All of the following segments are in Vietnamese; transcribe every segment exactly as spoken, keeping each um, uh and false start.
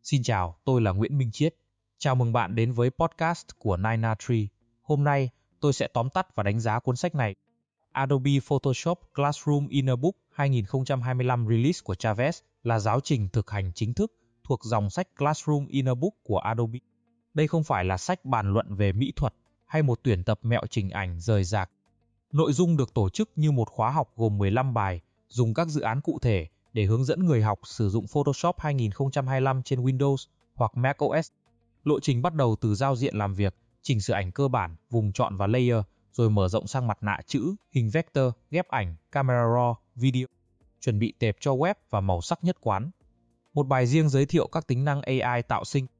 Xin chào, tôi là Nguyễn Minh Chiết. Chào mừng bạn đến với podcast của Nine A Tree. Hôm nay, tôi sẽ tóm tắt và đánh giá cuốn sách này. Adobe Photoshop Classroom in a Book hai không hai lăm release của Chavez là giáo trình thực hành chính thức thuộc dòng sách Classroom in a Book của Adobe. Đây không phải là sách bàn luận về mỹ thuật hay một tuyển tập mẹo chỉnh ảnh rời rạc. Nội dung được tổ chức như một khóa học gồm mười lăm bài, dùng các dự án cụ thể để hướng dẫn người học sử dụng Photoshop hai không hai lăm trên Windows hoặc macOS. Lộ trình bắt đầu từ giao diện làm việc, chỉnh sửa ảnh cơ bản, vùng chọn và layer, rồi mở rộng sang mặt nạ chữ, hình vector, ghép ảnh, camera raw, video, chuẩn bị tệp cho web và màu sắc nhất quán. Một bài riêng giới thiệu các tính năng A I tạo sinh.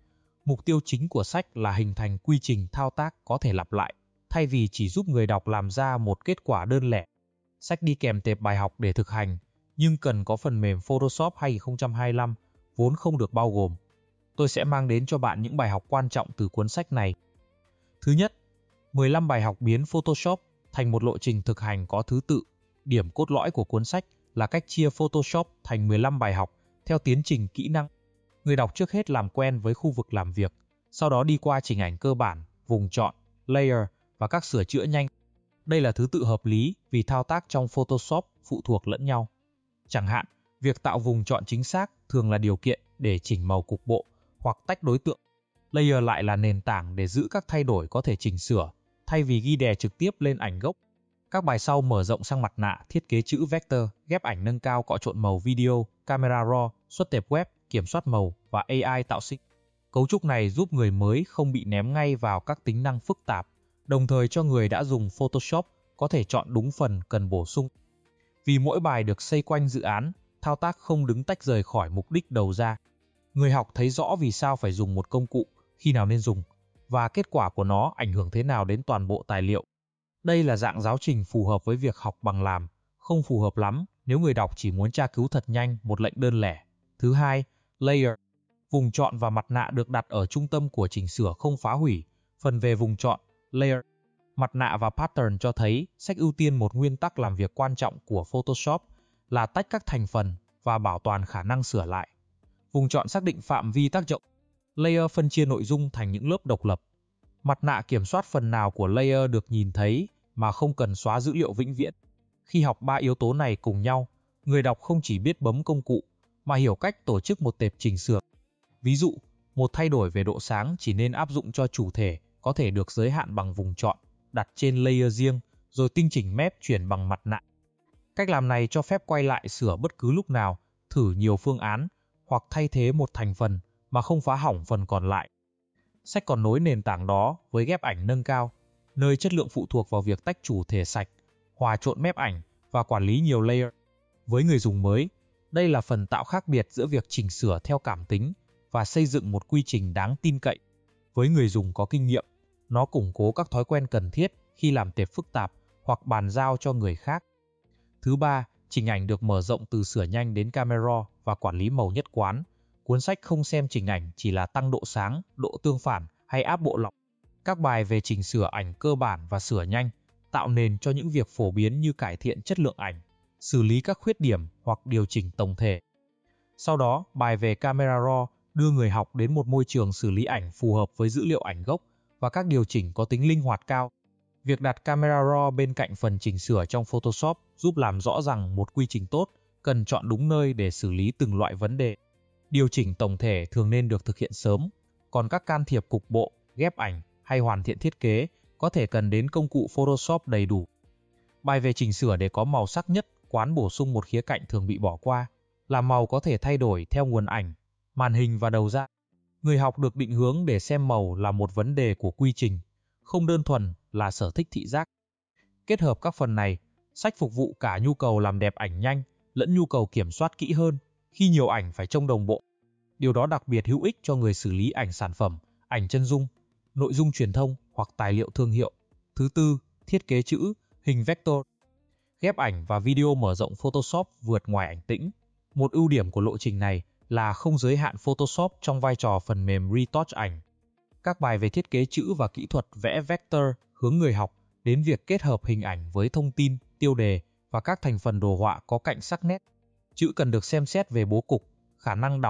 Mục tiêu chính của sách là hình thành quy trình thao tác có thể lặp lại, thay vì chỉ giúp người đọc làm ra một kết quả đơn lẻ. Sách đi kèm tệp bài học để thực hành, nhưng cần có phần mềm Photoshop hai không hai lăm vốn không được bao gồm. Tôi sẽ mang đến cho bạn những bài học quan trọng từ cuốn sách này. Thứ nhất, mười lăm bài học biến Photoshop thành một lộ trình thực hành có thứ tự. Điểm cốt lõi của cuốn sách là cách chia Photoshop thành mười lăm bài học theo tiến trình kỹ năng. Người đọc trước hết làm quen với khu vực làm việc, sau đó đi qua chỉnh ảnh cơ bản, vùng chọn, layer và các sửa chữa nhanh. Đây là thứ tự hợp lý vì thao tác trong Photoshop phụ thuộc lẫn nhau. Chẳng hạn, việc tạo vùng chọn chính xác thường là điều kiện để chỉnh màu cục bộ hoặc tách đối tượng. Layer lại là nền tảng để giữ các thay đổi có thể chỉnh sửa, thay vì ghi đè trực tiếp lên ảnh gốc. Các bài sau mở rộng sang mặt nạ, thiết kế chữ vector, ghép ảnh nâng cao cọ trộn màu video, camera raw, xuất tệp web, kiểm soát màu và A I tạo sinh. Cấu trúc này giúp người mới không bị ném ngay vào các tính năng phức tạp, đồng thời cho người đã dùng Photoshop có thể chọn đúng phần cần bổ sung. Vì mỗi bài được xây quanh dự án, thao tác không đứng tách rời khỏi mục đích đầu ra. Người học thấy rõ vì sao phải dùng một công cụ, khi nào nên dùng, và kết quả của nó ảnh hưởng thế nào đến toàn bộ tài liệu. Đây là dạng giáo trình phù hợp với việc học bằng làm, không phù hợp lắm nếu người đọc chỉ muốn tra cứu thật nhanh một lệnh đơn lẻ. Thứ hai, layer. Vùng chọn và mặt nạ được đặt ở trung tâm của chỉnh sửa không phá hủy. Phần về vùng chọn, layer, mặt nạ và pattern cho thấy sách ưu tiên một nguyên tắc làm việc quan trọng của Photoshop là tách các thành phần và bảo toàn khả năng sửa lại. Vùng chọn xác định phạm vi tác động. Layer phân chia nội dung thành những lớp độc lập. Mặt nạ kiểm soát phần nào của layer được nhìn thấy mà không cần xóa dữ liệu vĩnh viễn. Khi học ba yếu tố này cùng nhau, người đọc không chỉ biết bấm công cụ, mà hiểu cách tổ chức một tệp chỉnh sửa. Ví dụ, một thay đổi về độ sáng chỉ nên áp dụng cho chủ thể có thể được giới hạn bằng vùng chọn, đặt trên layer riêng, rồi tinh chỉnh mép chuyển bằng mặt nạ. Cách làm này cho phép quay lại sửa bất cứ lúc nào, thử nhiều phương án, hoặc thay thế một thành phần mà không phá hỏng phần còn lại. Sách còn nối nền tảng đó với ghép ảnh nâng cao, nơi chất lượng phụ thuộc vào việc tách chủ thể sạch, hòa trộn mép ảnh và quản lý nhiều layer. Với người dùng mới, đây là phần tạo khác biệt giữa việc chỉnh sửa theo cảm tính và xây dựng một quy trình đáng tin cậy. Với người dùng có kinh nghiệm, nó củng cố các thói quen cần thiết khi làm tệp phức tạp hoặc bàn giao cho người khác. Thứ ba, chỉnh ảnh được mở rộng từ sửa nhanh đến camera và quản lý màu nhất quán. Cuốn sách không xem chỉnh ảnh chỉ là tăng độ sáng, độ tương phản hay áp bộ lọc. Các bài về chỉnh sửa ảnh cơ bản và sửa nhanh tạo nền cho những việc phổ biến như cải thiện chất lượng ảnh, xử lý các khuyết điểm hoặc điều chỉnh tổng thể. Sau đó, bài về camera raw đưa người học đến một môi trường xử lý ảnh phù hợp với dữ liệu ảnh gốc và các điều chỉnh có tính linh hoạt cao. Việc đặt camera raw bên cạnh phần chỉnh sửa trong Photoshop giúp làm rõ rằng một quy trình tốt cần chọn đúng nơi để xử lý từng loại vấn đề. Điều chỉnh tổng thể thường nên được thực hiện sớm, còn các can thiệp cục bộ, ghép ảnh hay hoàn thiện thiết kế có thể cần đến công cụ Photoshop đầy đủ. Bài về chỉnh sửa để có màu sắc nhất quán bổ sung một khía cạnh thường bị bỏ qua, là màu có thể thay đổi theo nguồn ảnh, màn hình và đầu ra. Người học được định hướng để xem màu là một vấn đề của quy trình, không đơn thuần là sở thích thị giác. Kết hợp các phần này, sách phục vụ cả nhu cầu làm đẹp ảnh nhanh lẫn nhu cầu kiểm soát kỹ hơn khi nhiều ảnh phải trông đồng bộ. Điều đó đặc biệt hữu ích cho người xử lý ảnh sản phẩm, ảnh chân dung, nội dung truyền thông hoặc tài liệu thương hiệu. Thứ tư, thiết kế chữ, hình vector. Ghép ảnh và video mở rộng Photoshop vượt ngoài ảnh tĩnh. Một ưu điểm của lộ trình này là không giới hạn Photoshop trong vai trò phần mềm retouch ảnh. Các bài về thiết kế chữ và kỹ thuật vẽ vector hướng người học đến việc kết hợp hình ảnh với thông tin, tiêu đề và các thành phần đồ họa có cạnh sắc nét. Chữ cần được xem xét về bố cục, khả năng đọc,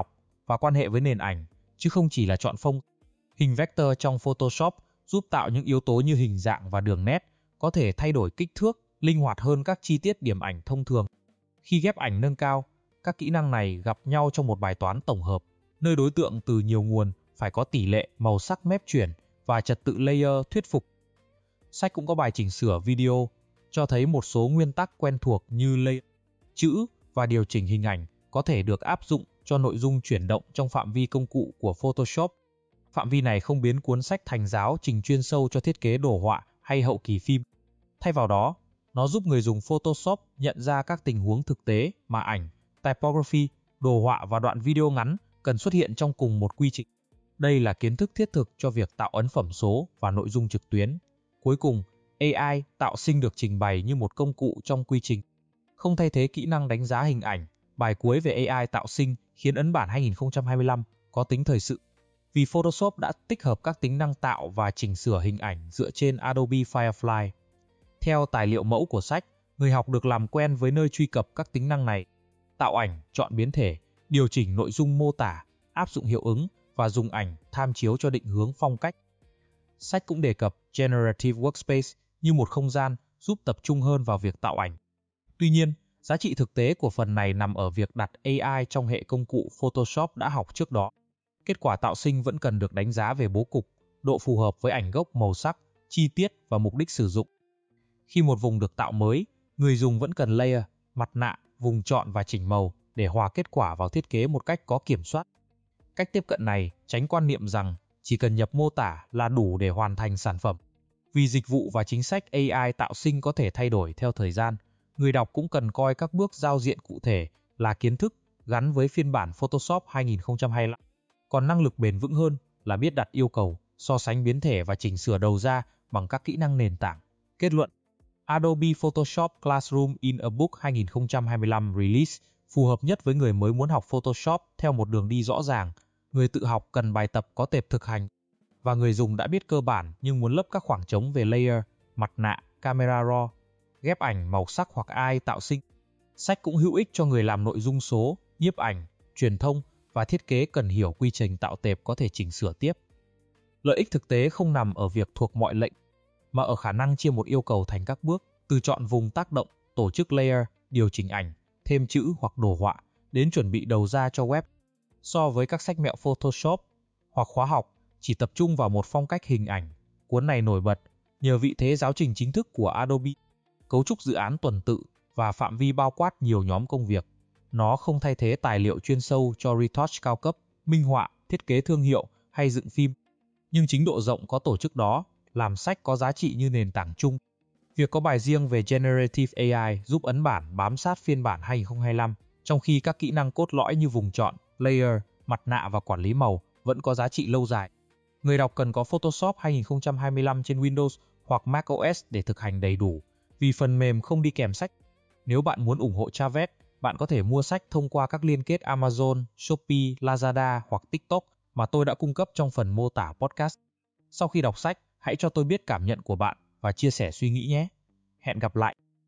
và quan hệ với nền ảnh, chứ không chỉ là chọn phông. Hình vector trong Photoshop giúp tạo những yếu tố như hình dạng và đường nét, có thể thay đổi kích thước, linh hoạt hơn các chi tiết điểm ảnh thông thường. Khi ghép ảnh nâng cao, các kỹ năng này gặp nhau trong một bài toán tổng hợp, nơi đối tượng từ nhiều nguồn phải có tỷ lệ màu sắc mép chuyển và trật tự layer thuyết phục. Sách cũng có bài chỉnh sửa video, cho thấy một số nguyên tắc quen thuộc như layer, chữ và điều chỉnh hình ảnh có thể được áp dụng cho nội dung chuyển động trong phạm vi công cụ của Photoshop. Phạm vi này không biến cuốn sách thành giáo trình chuyên sâu cho thiết kế đồ họa hay hậu kỳ phim. Thay vào đó, nó giúp người dùng Photoshop nhận ra các tình huống thực tế mà ảnh, typography, đồ họa và đoạn video ngắn cần xuất hiện trong cùng một quy trình. Đây là kiến thức thiết thực cho việc tạo ấn phẩm số và nội dung trực tuyến. Cuối cùng, a i tạo sinh được trình bày như một công cụ trong quy trình, không thay thế kỹ năng đánh giá hình ảnh. Bài cuối về a i tạo sinh khiến ấn bản hai nghìn không trăm hai mươi lăm có tính thời sự, vì Photoshop đã tích hợp các tính năng tạo và chỉnh sửa hình ảnh dựa trên Adobe Firefly. Theo tài liệu mẫu của sách, người học được làm quen với nơi truy cập các tính năng này: tạo ảnh, chọn biến thể, điều chỉnh nội dung mô tả, áp dụng hiệu ứng và dùng ảnh tham chiếu cho định hướng phong cách. Sách cũng đề cập Generative Workspace như một không gian giúp tập trung hơn vào việc tạo ảnh. Tuy nhiên, giá trị thực tế của phần này nằm ở việc đặt a i trong hệ công cụ Photoshop đã học trước đó. Kết quả tạo sinh vẫn cần được đánh giá về bố cục, độ phù hợp với ảnh gốc, màu sắc, chi tiết và mục đích sử dụng. Khi một vùng được tạo mới, người dùng vẫn cần layer, mặt nạ, vùng chọn và chỉnh màu để hòa kết quả vào thiết kế một cách có kiểm soát. Cách tiếp cận này tránh quan niệm rằng chỉ cần nhập mô tả là đủ để hoàn thành sản phẩm. Vì dịch vụ và chính sách a i tạo sinh có thể thay đổi theo thời gian, người đọc cũng cần coi các bước giao diện cụ thể là kiến thức gắn với phiên bản Photoshop hai nghìn không trăm hai mươi lăm. Còn năng lực bền vững hơn là biết đặt yêu cầu, so sánh biến thể và chỉnh sửa đầu ra bằng các kỹ năng nền tảng. Kết luận: Adobe Photoshop Classroom in a Book hai nghìn không trăm hai mươi lăm release phù hợp nhất với người mới muốn học Photoshop theo một đường đi rõ ràng, người tự học cần bài tập có tệp thực hành, và người dùng đã biết cơ bản nhưng muốn lấp các khoảng trống về layer, mặt nạ, camera raw, ghép ảnh, màu sắc hoặc a i tạo sinh. Sách cũng hữu ích cho người làm nội dung số, nhiếp ảnh, truyền thông và thiết kế cần hiểu quy trình tạo tệp có thể chỉnh sửa tiếp. Lợi ích thực tế không nằm ở việc thuộc mọi lệnh, mà ở khả năng chia một yêu cầu thành các bước, từ chọn vùng tác động, tổ chức layer, điều chỉnh ảnh, thêm chữ hoặc đồ họa, đến chuẩn bị đầu ra cho web. So với các sách mẹo Photoshop hoặc khóa học chỉ tập trung vào một phong cách hình ảnh, cuốn này nổi bật nhờ vị thế giáo trình chính thức của Adobe, cấu trúc dự án tuần tự và phạm vi bao quát nhiều nhóm công việc. Nó không thay thế tài liệu chuyên sâu cho retouch cao cấp, minh họa, thiết kế thương hiệu hay dựng phim, nhưng chính độ rộng có tổ chức đó làm sách có giá trị như nền tảng chung. Việc có bài riêng về Generative a i giúp ấn bản bám sát phiên bản hai nghìn không trăm hai mươi lăm, trong khi các kỹ năng cốt lõi như vùng chọn, layer, mặt nạ và quản lý màu vẫn có giá trị lâu dài. Người đọc cần có Photoshop hai nghìn không trăm hai mươi lăm trên Windows hoặc macOS để thực hành đầy đủ, vì phần mềm không đi kèm sách. Nếu bạn muốn ủng hộ Chavet, bạn có thể mua sách thông qua các liên kết Amazon, Shopee, Lazada hoặc TikTok mà tôi đã cung cấp trong phần mô tả podcast. Sau khi đọc sách, hãy cho tôi biết cảm nhận của bạn và chia sẻ suy nghĩ nhé. Hẹn gặp lại!